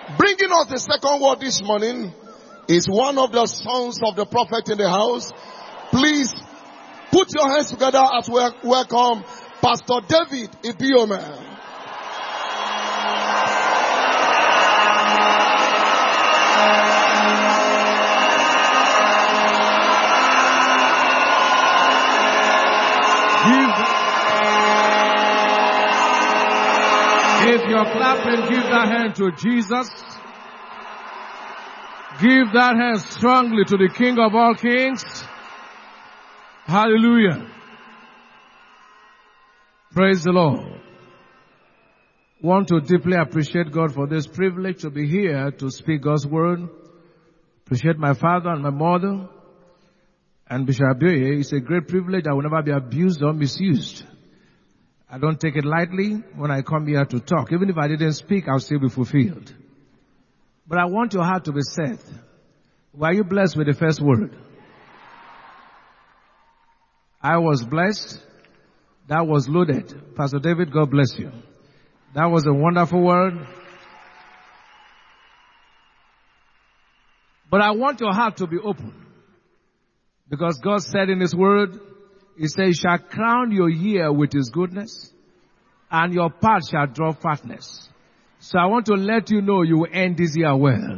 Bringing us the second word this morning is one of the sons of the prophet in the house. Please put your hands together as we welcome Pastor David Ibioma. If you're clapping, give that hand to Jesus. Give that hand strongly to the King of all kings. Hallelujah. Praise the Lord. Want to deeply appreciate God for this privilege to be here to speak God's word. Appreciate my father and my mother. And Bishop Abioye, it's a great privilege. I will never be abused or misused. I don't take it lightly when I come here to talk. Even if I didn't speak, I'll still be fulfilled. But I want your heart to be set. Were you blessed with the first word? I was blessed. That was loaded. Pastor David, God bless you. That was a wonderful word. But I want your heart to be open. Because God said in His word, He says, He shall crown your year with His goodness, and your path shall draw fatness. So I want to let you know you will end this year well.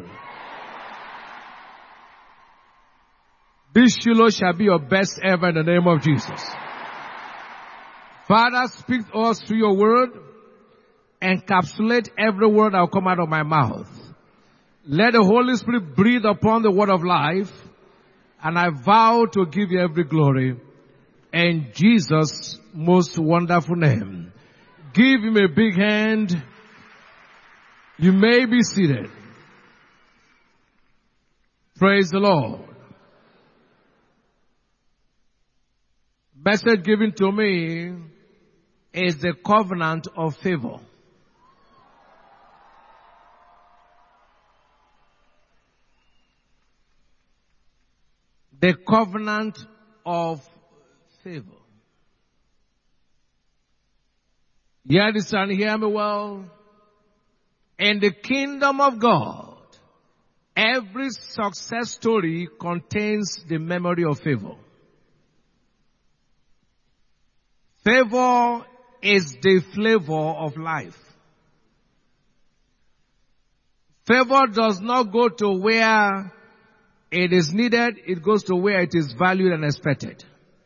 This Shiloh shall be your best ever in the name of Jesus. Father, speak to us through your word. Encapsulate every word that will come out of my mouth. Let the Holy Spirit breathe upon the word of life, and I vow to give you every glory. In Jesus' most wonderful name. Give Him a big hand. You may be seated. Praise the Lord. Message given to me is the covenant of favor. The covenant of favor. Hear this and hear me well. In the kingdom of God, every success story contains the memory of favor. Favor is the flavor of life. Favor does not go to where it is needed, it goes to where it is valued and expected.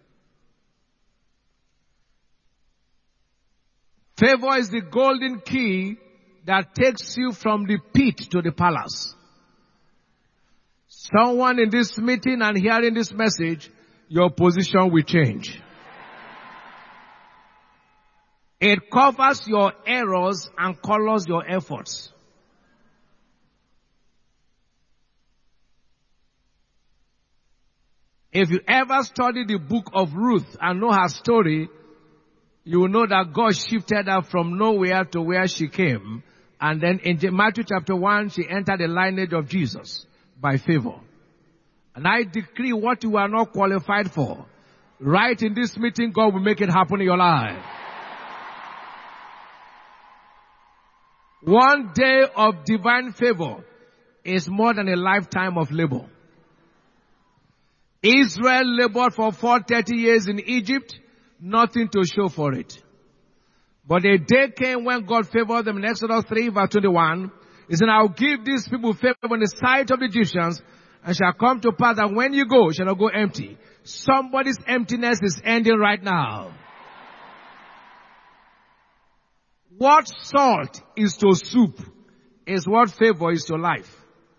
Favor is the golden key that takes you from the pit to the palace. Someone in this meeting and hearing this message, your position will change. It covers your errors and colors your efforts. If you ever study the book of Ruth and know her story, you will know that God shifted her from nowhere to where she came. And then in Matthew chapter 1, she entered the lineage of Jesus by favor. And I decree what you are not qualified for. Right in this meeting, God will make it happen in your life. One day of divine favor is more than a lifetime of labor. Israel labored for 430 years in Egypt, nothing to show for it. But a day came when God favored them in Exodus 3 verse 21. He said, I will give these people favor in the sight of the Egyptians, and shall come to pass that when you go, you shall not go empty. Somebody's emptiness is ending right now. What salt is to soup is what favor is to life.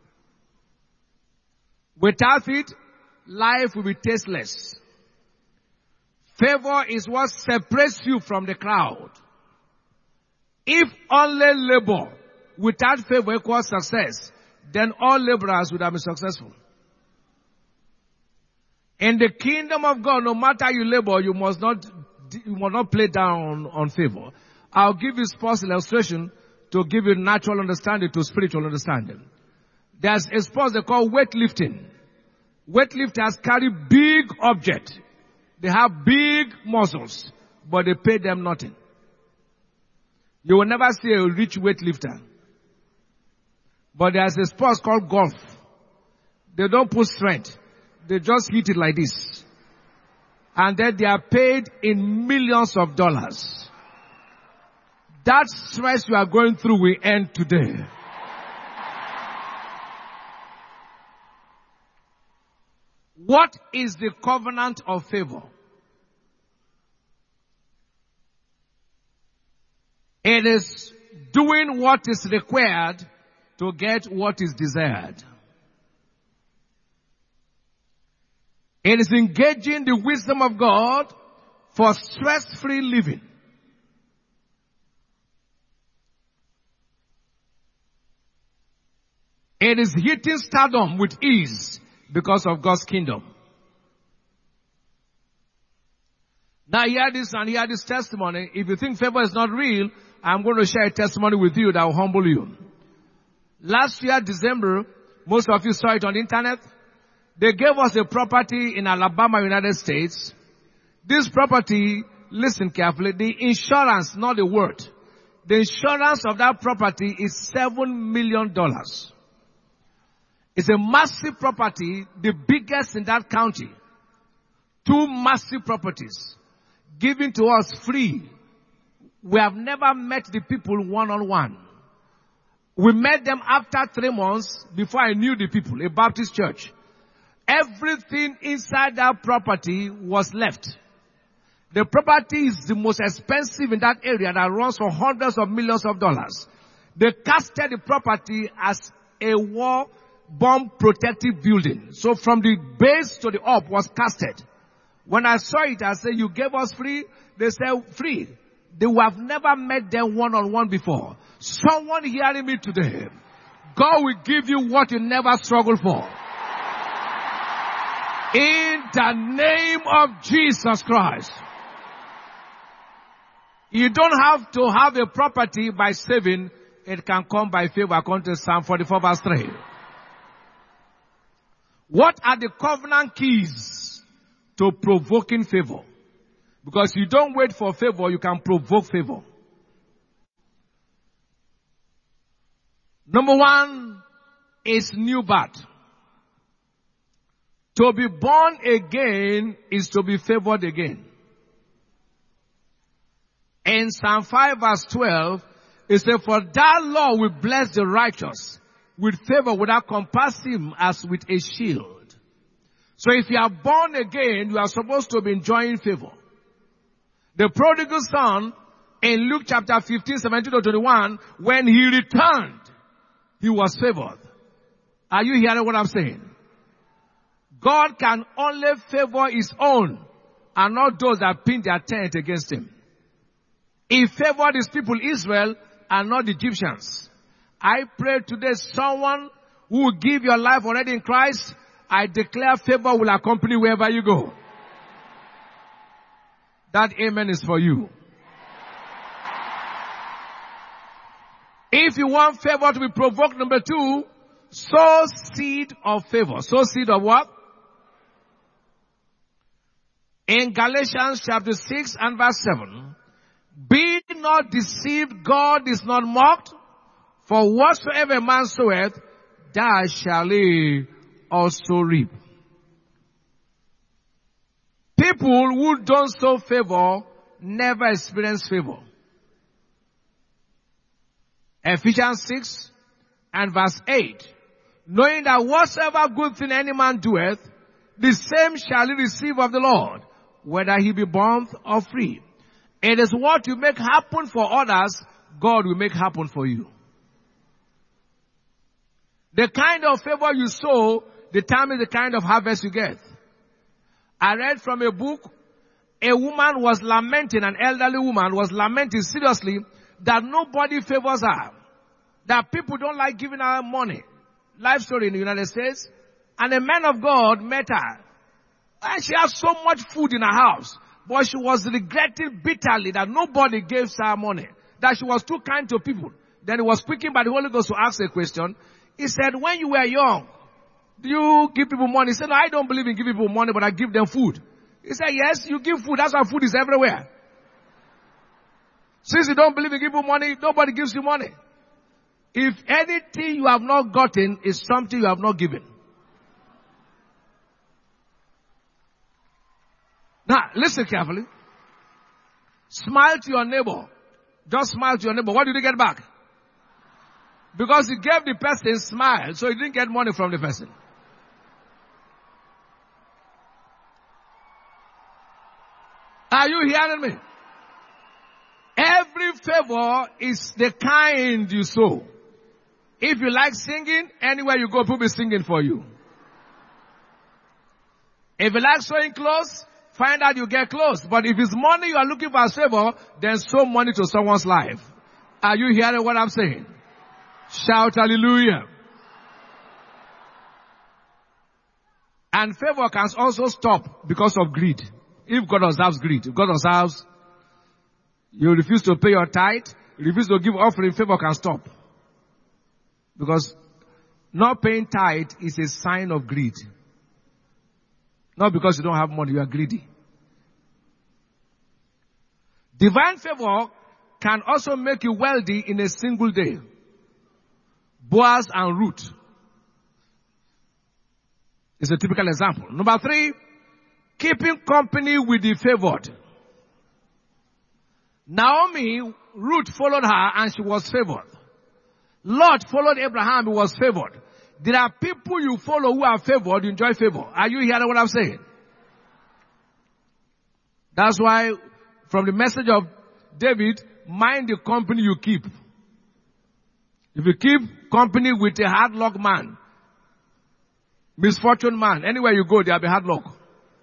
Without it, life will be tasteless. Favor is what separates you from the crowd. If only labor without favor equals success, then all laborers would have been successful. In the kingdom of God, no matter you labor, you must not play down on favor. I'll give you sports illustration to give you natural understanding to spiritual understanding. There's a sport they call weightlifting. Weightlifters carry big objects. They have big muscles, but they pay them nothing. You will never see a rich weightlifter. But there's a sport called golf. They don't put strength. They just hit it like this. And then they are paid in millions of dollars. That stress you are going through will end today. What is the covenant of favor? It is doing what is required to get what is desired. It is engaging the wisdom of God for stress-free living. It is hitting stardom with ease because of God's kingdom. Now hear this and hear this testimony. If you think favor is not real, I'm going to share a testimony with you that will humble you. Last year, December, most of you saw it on the internet. They gave us a property in Alabama, United States. This property, listen carefully, the insurance, not the word. The insurance of that property is $7 million. It's a massive property, the biggest in that county. 2 massive properties given to us free. We have never met the people one-on-one. We met them after 3 months before I knew the people, a Baptist church. Everything inside that property was left. The property is the most expensive in that area that runs for hundreds of millions of dollars. They casted the property as a war bomb protective building. So from the base to the up was casted. When I saw it, I said, you gave us free? They said, free. They have never met them one-on-one before. Someone hearing me today, God will give you what you never struggled for. In the name of Jesus Christ. You don't have to have a property by saving. It can come by favor according to Psalm 44 verse 3. What are the covenant keys to provoking favor? Because you don't wait for favor, you can provoke favor. Number 1 is new birth. To be born again is to be favored again. In Psalm 5 verse 12, it says, for thou, Lord, will bless the righteous with favor without compass him as with a shield. So if you are born again, you are supposed to be enjoying favor. The prodigal son in Luke chapter 15, 17 to 21, when he returned, he was favored. Are you hearing what I'm saying? God can only favor his own and not those that pin their tent against him. He favored his people Israel and not the Egyptians. I pray today someone who will give your life already in Christ, I declare favor will accompany wherever you go. That amen is for you. If you want favor to be provoked, number 2, sow seed of favor. Sow seed of what? In Galatians chapter 6 and verse 7, be not deceived, God is not mocked, for whatsoever a man soweth, that shall he also reap. People who don't sow favor never experience favor. Ephesians 6 and verse 8, knowing that whatsoever good thing any man doeth, the same shall he receive of the Lord, whether he be bond or free. It is what you make happen for others, God will make happen for you. The kind of favor you sow determines the kind of harvest you get. I read from a book, a woman was lamenting, an elderly woman was lamenting seriously that nobody favors her. That people don't like giving her money. Life story in the United States. And a man of God met her. And she has so much food in her house. But she was regretting bitterly that nobody gave her money. That she was too kind to people. Then he was speaking by the Holy Ghost to ask a question. He said, when you were young, do you give people money? He said, no, I don't believe in giving people money, but I give them food. He said, yes, you give food. That's why food is everywhere. Since you don't believe in giving people money, nobody gives you money. if anything you have not gotten is something you have not given. Now, listen carefully. Smile to your neighbor. Just smile to your neighbor. What did you get back? Because you gave the person smile, so you didn't get money from the person. Are you hearing me? Every favor is the kind you sow. If you like singing, anywhere you go, people will be singing for you. If you like sewing clothes, find out you get clothes. But if it's money you are looking for as favor, then sow money to someone's life. Are you hearing what I'm saying? Shout hallelujah. And favor can also stop because of greed. If God observes greed, if God observes you refuse to pay your tithe, you refuse to give offering, favor can stop. Because not paying tithe is a sign of greed. Not because you don't have money, you are greedy. Divine favor can also make you wealthy in a single day. Boaz and Ruth is a typical example. Number 3, keeping company with the favored. Naomi, Ruth followed her and she was favored. Lot followed Abraham, he was favored. There are people you follow who are favored, you enjoy favor. Are you hearing what I'm saying? That's why from the message of David, mind the company you keep. If you keep company with a hard luck man, misfortune man, anywhere you go, there'll be hard luck.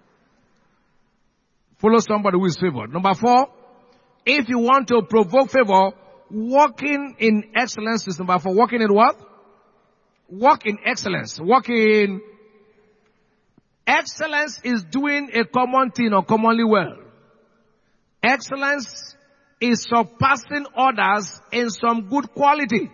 Follow somebody who is favored. Number 4, if you want to provoke favor, walking in excellence is number 4. Walking in what? Walk in excellence. Walk in excellence is doing a common thing or commonly well. Excellence is surpassing others in some good quality.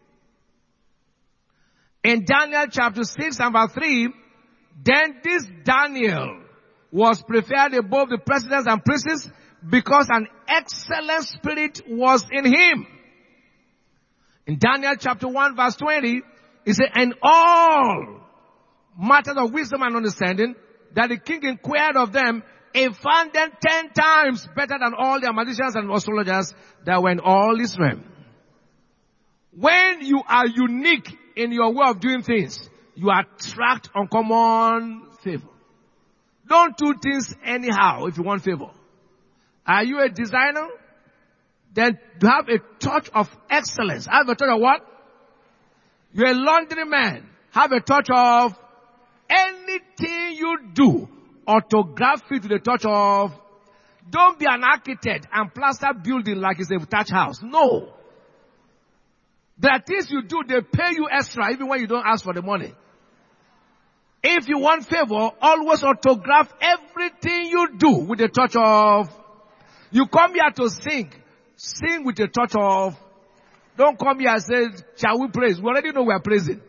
In Daniel chapter 6 and verse 3, then this Daniel was preferred above the presidents and princes because an excellent spirit was in him. In Daniel chapter 1 verse 20, it said, and all matters of wisdom and understanding that the king inquired of them, he found them 10 times better than all their magicians and astrologers that were in all Israel. When you are unique in your way of doing things, you attract uncommon favor. Don't do things anyhow if you want favor. Are you a designer? Then have a touch of excellence. Have a touch of what? You're a laundryman. Have a touch of anything you do. Autograph it with a touch of. Don't be an architect and plaster building like it's a thatch house. No. There are things you do, they pay you extra even when you don't ask for the money. If you want favor, always autograph everything you do with a touch of. You come here to sing. Sing with a touch of. Don't come here and say, shall we praise? We already know we are praising.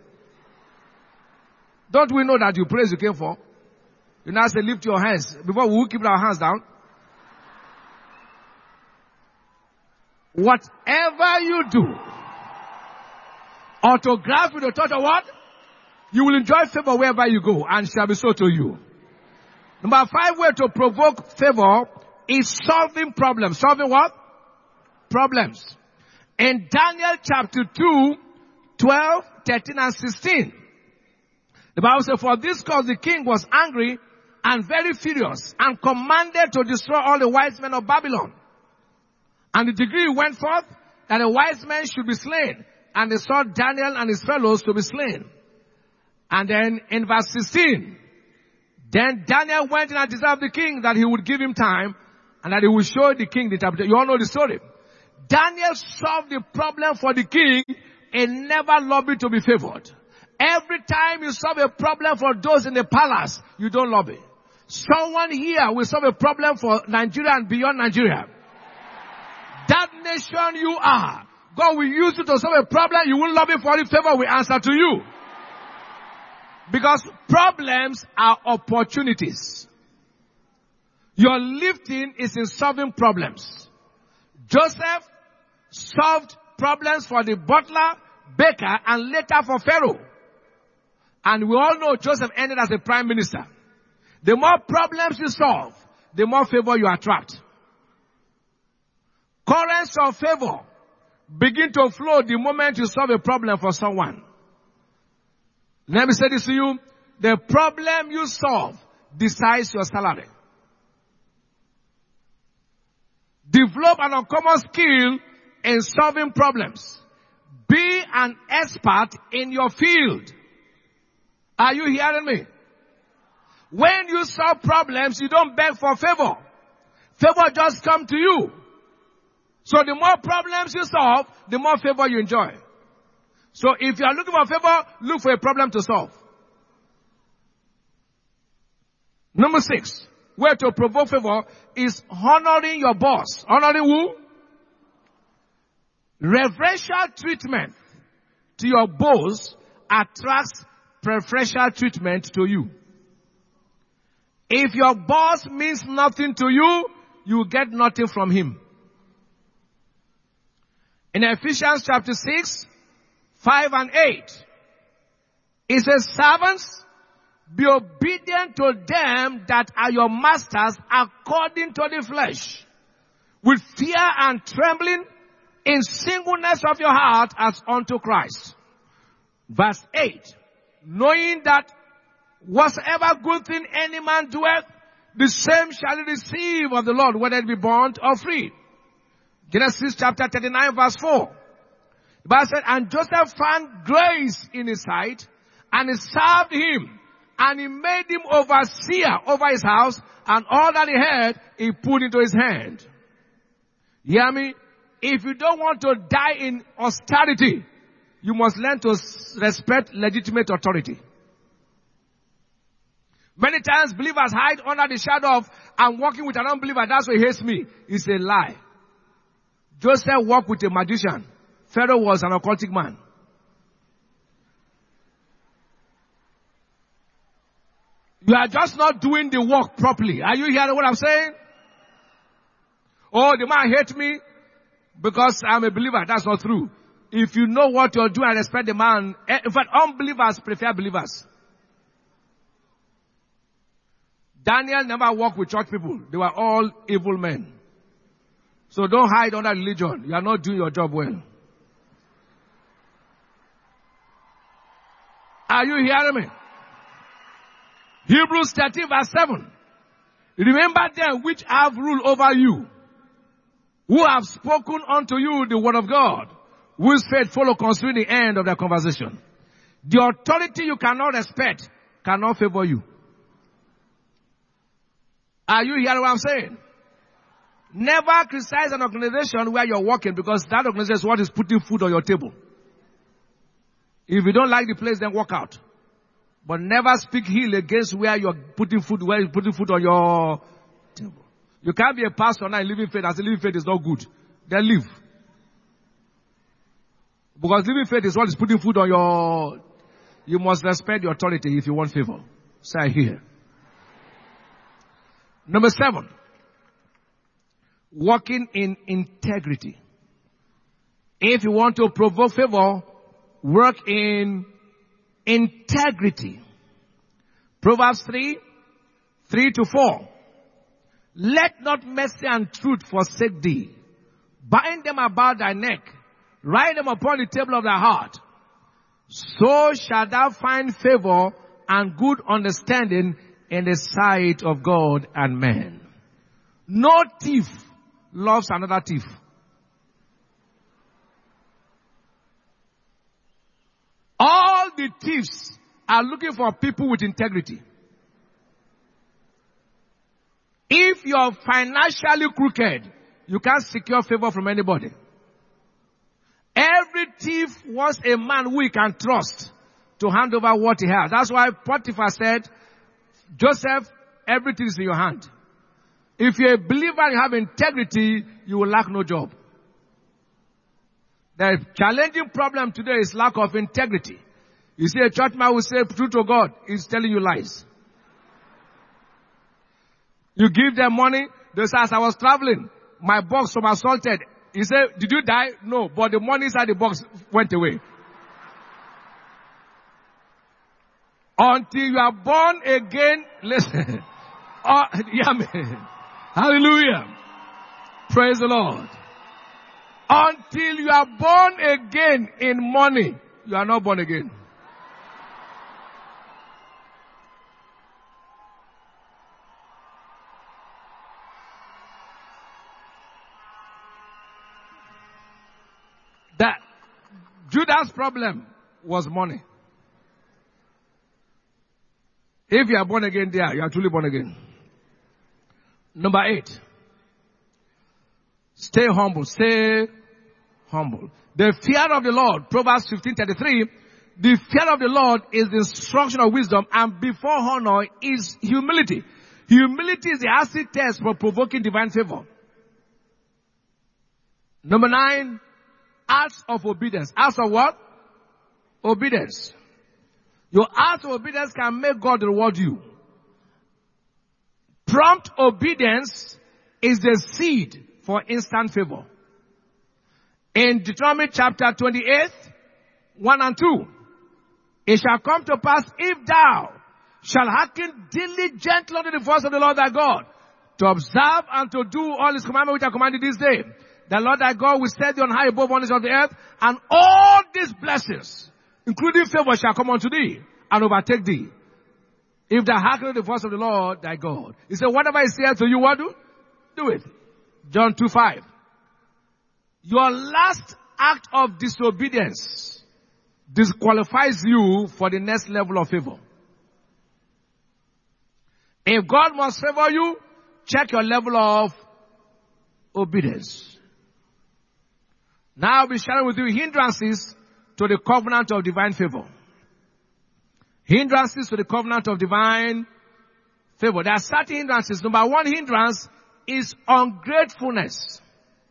Don't we know that you praise you came for? You now say, lift your hands. Before we keep our hands down. Whatever you do, autograph with a touch of what? You will enjoy favor wherever you go and shall be so to you. Number 5 way to provoke favor is solving problems. Solving what? Problems. In Daniel chapter 2, 12, 13 and 16. The Bible says, for this cause the king was angry and very furious and commanded to destroy all the wise men of Babylon. And the decree went forth that the wise men should be slain, and they sought Daniel and his fellows to be slain. And then in verse 16, then Daniel went in and desired the king that he would give him time and that he would show the king the interpretation. You all know the story. Daniel solved the problem for the king and never lobbied to be favored. Every time you solve a problem for those in the palace, you don't lobby. Someone here will solve a problem for Nigeria and beyond Nigeria. That nation you are, God will use you to solve a problem. You will lobby for it, favor will answer to you. Because problems are opportunities. Your lifting is in solving problems. Joseph solved problems for the butler. baker, and later for Pharaoh. And we all know Joseph ended as a prime minister. The more problems you solve, the more favor you attract. Currents of favor begin to flow the moment you solve a problem for someone. Let me say this to you. The problem you solve decides your salary. Develop an uncommon skill in solving problems. Be an expert in your field. Are you hearing me? When you solve problems, you don't beg for favor. Favor just comes to you. So the more problems you solve, the more favor you enjoy. So if you are looking for favor, look for a problem to solve. Number 6, where to provoke favor is honoring your boss. Honoring who? Reverential treatment to your boss attracts preferential treatment to you. If your boss means nothing to you, you get nothing from him. In Ephesians chapter 6, 5 and 8, it says, servants, be obedient to them that are your masters according to the flesh, with fear and trembling, in singleness of your heart as unto Christ. Verse 8, knowing that whatsoever good thing any man doeth, the same shall he receive of the Lord, whether it be bond or free. Genesis chapter 39 verse 4. The Bible said, and Joseph found grace in his sight, and he served him, and he made him overseer over his house, and all that he had, he put into his hand. You hear me? If you don't want to die in austerity, you must learn to respect legitimate authority. Many times believers hide under the shadow of, I'm working with an unbeliever, that's why he hates me. It's a lie. Joseph worked with a magician. Pharaoh was an occultic man. You are just not doing the work properly. Are you hearing what I'm saying? Oh, the man hates me because I'm a believer. That's not true. If you know what you're doing, I respect the man. In fact, unbelievers prefer believers. Daniel never worked with church people. They were all evil men. So don't hide under religion. You are not doing your job well. Are you hearing me? Hebrews 13 verse 7. Remember them which have rule over you, who have spoken unto you the word of God, whose faith follow concerning the end of their conversation. The authority you cannot respect cannot favor you. Are you hearing what I'm saying? Never criticize an organization where you're working, because that organization is what is putting food on your table. If you don't like the place, then walk out. But never speak ill against where you're putting food on your table. You can't be a pastor now in living faith and say living faith is not good. Then leave. Because living faith is what is putting food on your... You must respect the authority if you want favor. Say here. Number 7. Walking in integrity. If you want to provoke favor, work in integrity. Proverbs 3:3-4. Let not mercy and truth forsake thee. Bind them about thy neck. Write them upon the table of thy heart. So shalt thou find favor and good understanding in the sight of God and man. No thief loves another thief. All the thieves are looking for people with integrity. If you're financially crooked, you can't secure favor from anybody. Every thief wants a man who he can trust to hand over what he has. That's why Potiphar said, Joseph, everything is in your hand. If you're a believer and you have integrity, you will lack no job. The challenging problem today is lack of integrity. You see, a church man will say truth to God, he's telling you lies. You give them money, they say, as I was traveling, my box was assaulted. He said, did you die? No, but the money inside the box went away. Until you are born again, listen. Yeah, man. Hallelujah. Praise the Lord. Until you are born again in money, you are not born again. That Judas' problem was money. If you are born again there, you are truly born again. Number 8. Stay humble. Stay humble. The fear of the Lord, Proverbs 15:33, the fear of the Lord is the instruction of wisdom, and before honor is humility. Humility is the acid test for provoking divine favor. Number 9, acts of obedience. Acts of what? Obedience. Your acts of obedience can make God reward you. Prompt obedience is the seed for instant favor. In Deuteronomy chapter 28, 1 and 2, it shall come to pass if thou shalt hearken diligently unto the voice of the Lord thy God, to observe and to do all his commandments which I commanded this day, the Lord thy God will set thee on high above all nations of the earth, and all these blessings, including favor, shall come unto thee and overtake thee, if thou hearken to the voice of the Lord thy God. He said, whatever he says to you, what do? Do it. John 2:5. Your last act of disobedience disqualifies you for the next level of favor. If God must favor you, check your level of obedience. Now I'll be sharing with you hindrances to the covenant of divine favor. Hindrances to the covenant of divine favor. There are certain hindrances. Number 1 hindrance is ungratefulness.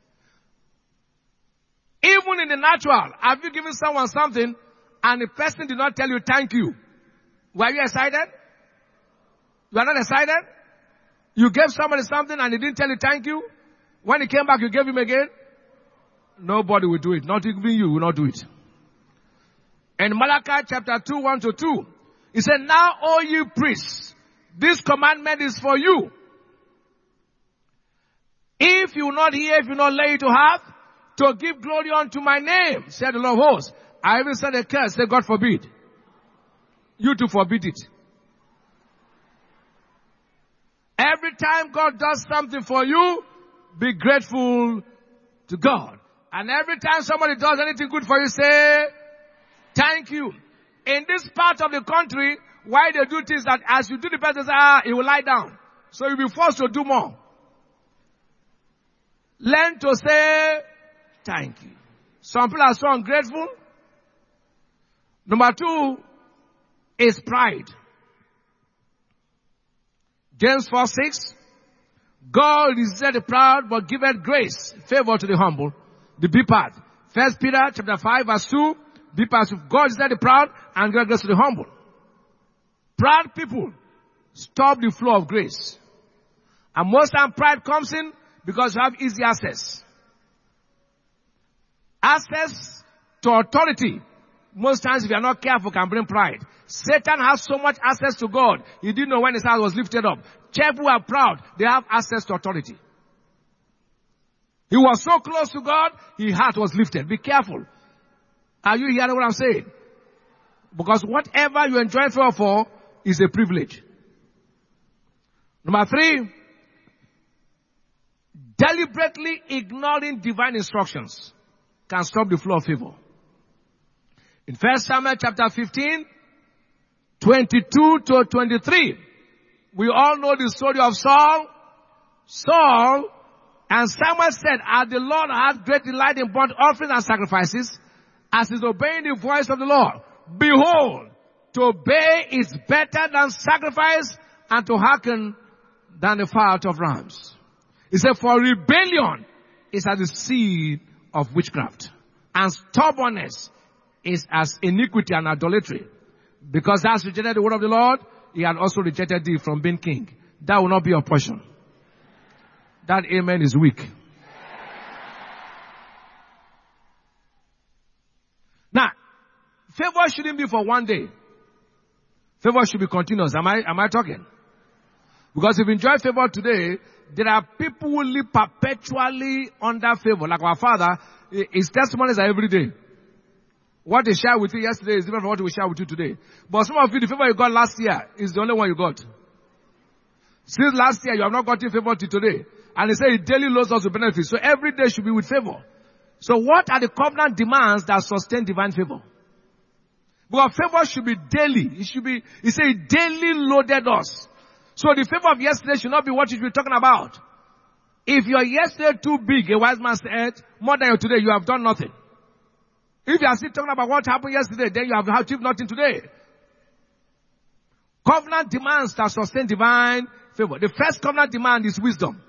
Even in the natural, have you given someone something and the person did not tell you thank you? Were you excited? You are not excited? You gave somebody something and he didn't tell you thank you? When he came back, you gave him again? Nobody will do it. Not even you will not do it. In Malachi chapter 2, 1 to 2, he said, now, O ye priests, this commandment is for you. If you will not hear, if you will not lay it to heart, to give glory unto my name, said the Lord of hosts. I even said a curse, say God forbid. You to forbid it. Every time God does something for you, be grateful to God. And every time somebody does anything good for you, say, thank you. In this part of the country, why they do things that as you do the best, they say, he will lie down. So you'll be forced to do more. Learn to say, thank you. Some people are so ungrateful. Number 2 is pride. James 4:6. God resisteth the proud, but giveth grace, favor to the humble. The B part. 1 Peter chapter 5 verse 2. B part. God resisteth the proud and giveth grace to the humble. Proud people stop the flow of grace. And most time pride comes in because you have easy access. Access to authority, most times if you are not careful, can bring pride. Satan has so much access to God, he didn't know when his heart was lifted up. Children who are proud, they have access to authority. He was so close to God, his heart was lifted. Be careful. Are you hearing what I'm saying? Because whatever you enjoy favor for is a privilege. Number 3, deliberately ignoring divine instructions can stop the flow of favor. In 1 Samuel chapter 15, 22 to 23, we all know the story of Saul. And Samuel said, as the Lord hath great delight in burnt offerings and sacrifices, as is obeying the voice of the Lord, behold, to obey is better than sacrifice, and to hearken than the fat of rams. He said, for rebellion is as the seed of witchcraft, and stubbornness is as iniquity and idolatry. Because thou hast rejected the word of the Lord, he had also rejected thee from being king. That will not be your portion. That amen is weak. Now, favor shouldn't be for one day. Favor should be continuous. Am I talking? Because if you enjoy favor today, there are people who live perpetually under favor. Like our father, his testimonies are every day. What they shared with you yesterday is different from what we share with you today. But some of you, the favor you got last year is the only one you got. Since last year, you have not gotten favor till today. And they say it daily loads us with benefits. So every day should be with favor. So what are the covenant demands that sustain divine favor? Because favor should be daily. It says daily loaded us. So the favor of yesterday should not be what you should be talking about. If your yesterday too big, a wise man said, more than your today, you have done nothing. If you are still talking about what happened yesterday, then you have achieved nothing today. Covenant demands that sustain divine favor. The first covenant demand is wisdom.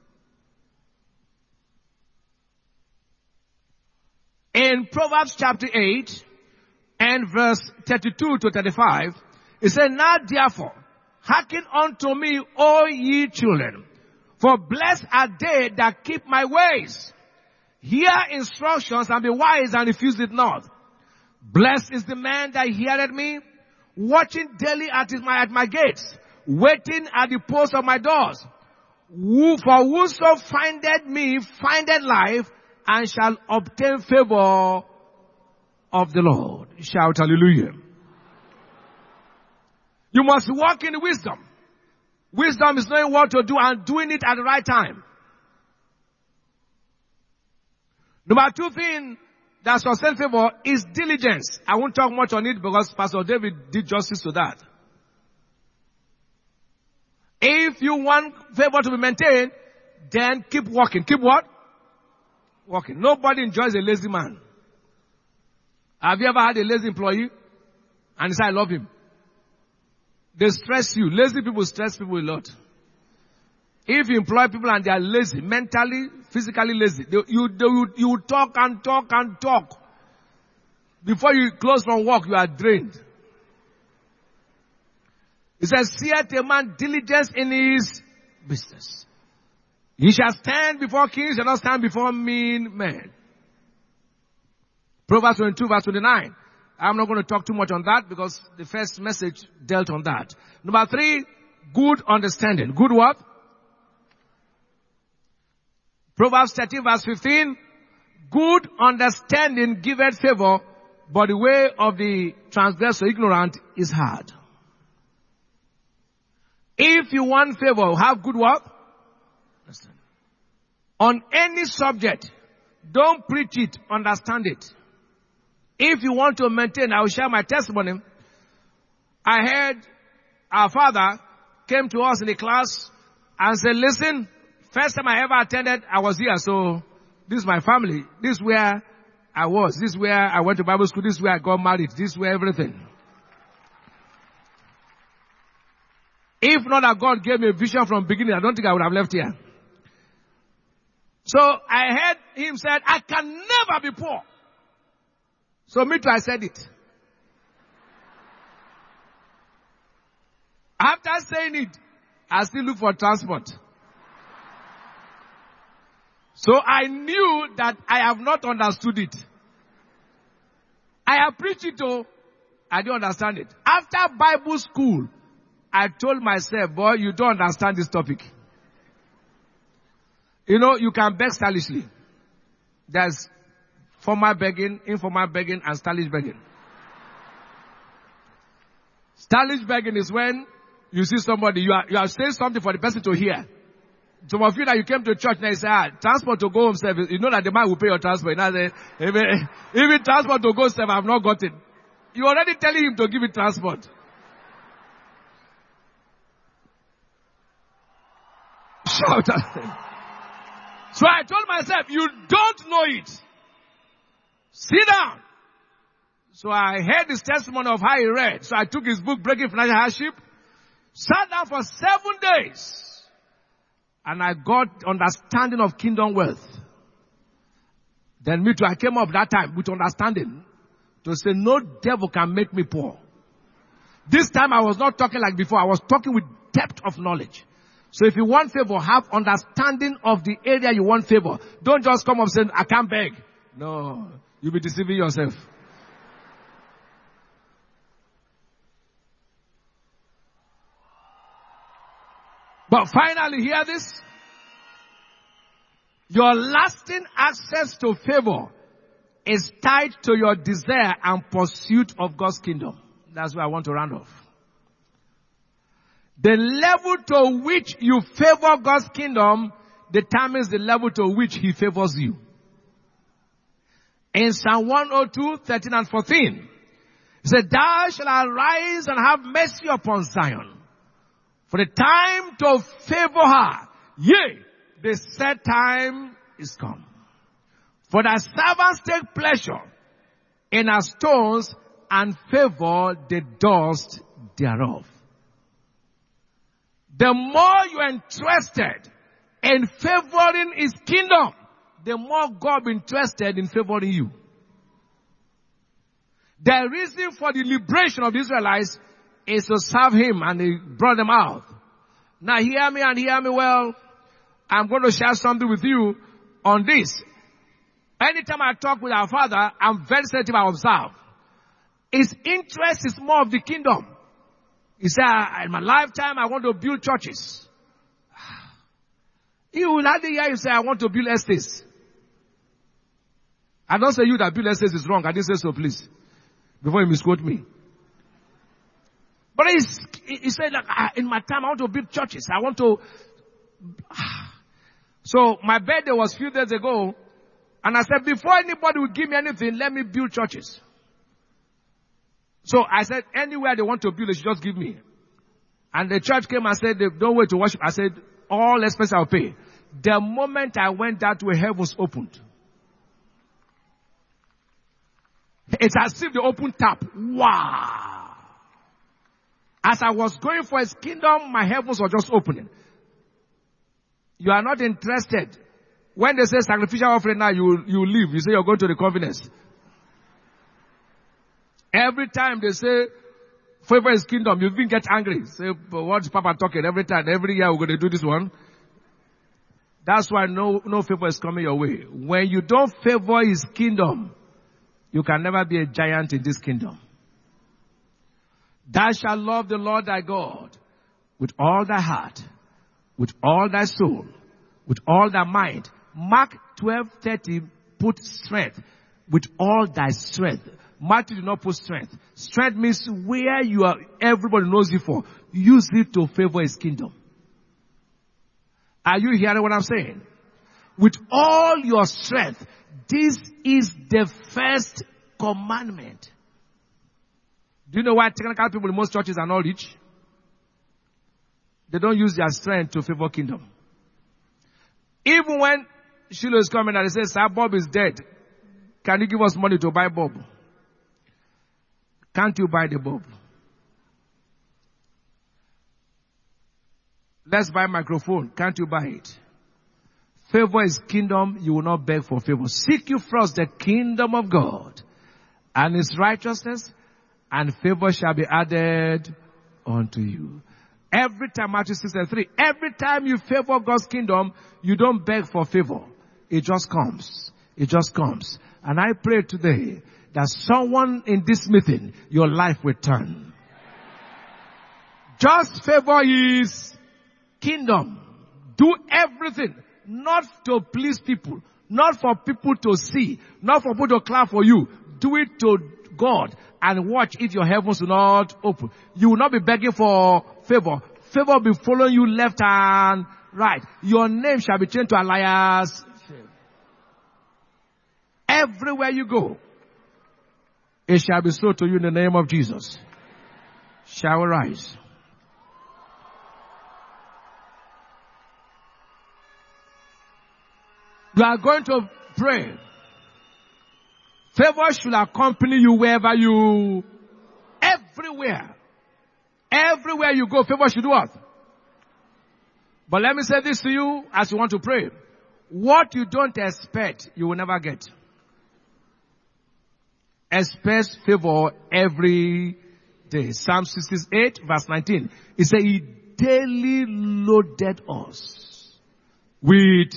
In Proverbs chapter 8 and verse 32 to 35, it says, now therefore, hearken unto me, O ye children, for blessed are they that keep my ways. Hear instructions and be wise and refuse it not. Blessed is the man that heareth me, watching daily at my gates, waiting at the post of my doors. For whoso findeth me findeth life, and shall obtain favor of the Lord. Shout hallelujah. You must walk in wisdom. Wisdom is knowing what to do and doing it at the right time. Number two thing that sustain favor is diligence. I won't talk much on it because Pastor David did justice to that. If you want favor to be maintained, then keep walking. Keep what? Walking. Nobody enjoys a lazy man. Have you ever had a lazy employee and you say, I love him? They stress you. Lazy people stress people a lot. If you employ people and they are lazy, mentally, physically lazy, you talk and talk and talk. Before you close from work, you are drained. It says, seeth a man diligence in his business. He shall stand before kings, shall not stand before mean men. Proverbs 22 verse 29. I'm not going to talk too much on that because the first message dealt on that. Number 3, good understanding. Good what? Proverbs 13 verse 15. Good understanding giveth favor, but the way of the transgressor ignorant is hard. If you want favor, have good what? On any subject, don't preach it, understand it. If you want to maintain, I will share my testimony. I heard our father came to us in the class and said, listen, first time I ever attended, I was here, so this is my family. This is where I was. This is where I went to Bible school. This is where I got married. This is where everything. If not that God gave me a vision from the beginning, I don't think I would have left here. So I heard him said, I can never be poor. So me too, I said it. After saying it, I still look for transport. So I knew that I have not understood it. I have preached it though, I didn't understand it. After Bible school, I told myself, boy, you don't understand this topic. You know, you can beg stylishly. There's formal begging, informal begging, and stylish begging. Stylish begging is when you see somebody, you are saying something for the person to hear. Some of you that you came to church and you say, transport to go home service, you know that the man will pay your transport. And I say, even transport to go service, I have not got it. You're already telling him to give it transport. Shout out. So I told myself, you don't know it. Sit down. So I heard his testimony of how he read. So I took his book, Breaking Financial Hardship, sat down for 7 days, and I got understanding of kingdom wealth. Then me too, I came up that time with understanding to say no devil can make me poor. This time I was not talking like before. I was talking with depth of knowledge. So if you want favor, have understanding of the area you want favor. Don't just come up saying, I can't beg. No, you'll be deceiving yourself. But finally, hear this. Your lasting access to favor is tied to your desire and pursuit of God's kingdom. That's where I want to round off. The level to which you favor God's kingdom determines the level to which He favors you. In Psalm 102, 13 and 14, it said, thou shalt arise and have mercy upon Zion, for the time to favor her, yea, the set time is come. For thy servants take pleasure in her stones and favor the dust thereof. The more you are interested in favoring His kingdom, the more God will be interested in favoring you. The reason for the liberation of the Israelites is to serve Him, and He brought them out. Now hear me and hear me well. I'm going to share something with you on this. Anytime I talk with our Father, I'm very sensitive, I observe. His interest is more of the kingdom. He said, in my lifetime, I want to build churches. He will hardly hear you say, I want to build estates. I don't say you that build estates is wrong. I didn't say so, please. Before you misquote me. But he said, like, in my time, I want to build churches. I want to... So my birthday was a few days ago, and I said, before anybody will give me anything, let me build churches. So I said, anywhere they want to build, they should just give me. And the church came and said, don't wait to worship. I said, all expenses I'll pay. The moment I went that way, heavens opened. It's as if they opened tap. Wow! As I was going for His kingdom, my heavens were just opening. You are not interested. When they say sacrificial offering now, you leave. You say you're going to the covenants. Every time they say favor His kingdom, you even get angry. Say, but what's Papa talking? Every time, every year we're going to do this one. That's why no favor is coming your way. When you don't favor His kingdom, you can never be a giant in this kingdom. Thou shalt love the Lord thy God with all thy heart, with all thy soul, with all thy mind. Mark 12:30 put strength, with all thy strength. Matthew did not put strength. Strength means where you are, everybody knows you for. Use it to favor His kingdom. Are you hearing what I'm saying? With all your strength. This is the first commandment. Do you know why technical people in most churches are not rich? They don't use their strength to favor kingdom. Even when Shiloh is coming and they say, Sir, Bob is dead. Can you give us money to buy Bob? Can't you buy the Bob? Let's buy a microphone. Can't you buy it? Favor His kingdom, you will not beg for favor. Seek you first the kingdom of God and His righteousness, and favor shall be added unto you. Every time, Matthew 6:3, every time you favor God's kingdom, you don't beg for favor. It just comes. It just comes. And I pray today that someone in this meeting, your life will turn. Just favor His kingdom. Do everything. Not to please people. Not for people to see. Not for people to clap for you. Do it to God. And watch if your heavens will not open. You will not be begging for favor. Favor will be following you left and right. Your name shall be changed to Elias. Everywhere you go, it shall be so to you in the name of Jesus. Shall we rise? You are going to pray. Favor should accompany you wherever you, everywhere. Everywhere you go, favor should do what? But let me say this to you as you want to pray. What you don't expect, you will never get. Expect favor every day. Psalm 68 verse 19. It says, He daily loaded us with.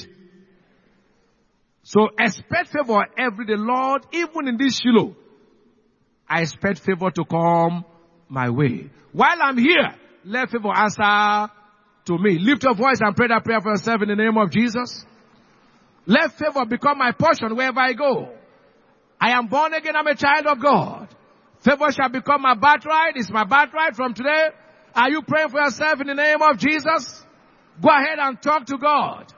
So expect favor every day. Lord, even in this Shiloh, I expect favor to come my way. While I'm here, let favor answer to me. Lift your voice and pray that prayer for yourself in the name of Jesus. Let favor become my portion wherever I go. I am born again. I'm a child of God. Favor shall become my birthright. It's my birthright from today. Are you praying for yourself in the name of Jesus? Go ahead and talk to God.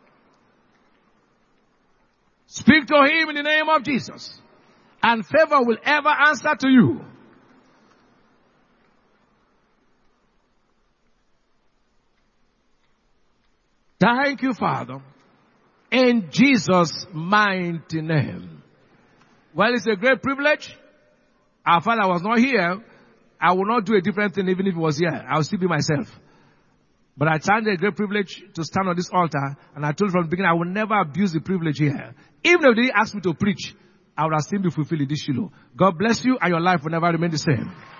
Speak to Him in the name of Jesus. And favor will ever answer to you. Thank you, Father. In Jesus' mighty name. Well, it's a great privilege. Our Father was not here. I will not do a different thing even if he was here. I will still be myself. But I found it a great privilege to stand on this altar, and I told from the beginning I will never abuse the privilege here. Even if they asked me to preach, I would have still be fulfilled in this Shiloh. God bless you, and your life will never remain the same.